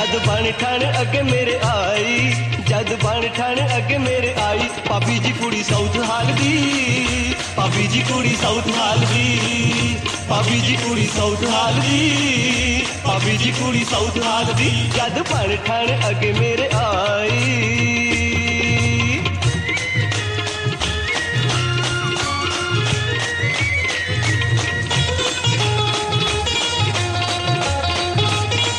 जद बन ठण अगे मेरे आई, जद बन ठण अगे मेरे आई। भाभी जी कुड़ी साउथ हाल दी, भाभी जी कुड़ी साउथ हाल दी, भाभी जी कुड़ी साउथ हाल दी, भाभी जी कुड़ी साउथ हाल दी। जद बन ठण अगे मेरे आई।